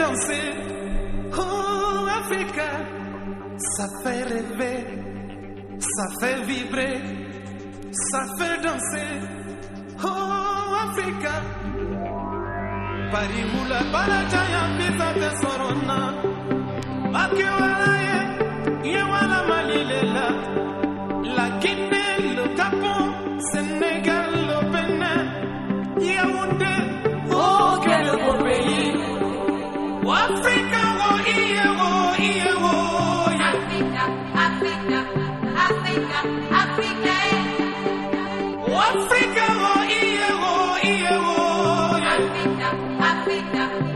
danser. Oh, Africa, ça fait rêver, ça fait vibrer, ça fait danser. Oh, Africa, Parimula, Parajaya, Pita, Tesorona, Bakiwalaye, Yewala Malilela, la Guinée, le Gabon, Sénégal, le Bénin, Yaoundé. Oh, quel beau pays! Africa, oh, Africa, Africa, Africa, Africa. Africa, oh, Africa, Africa.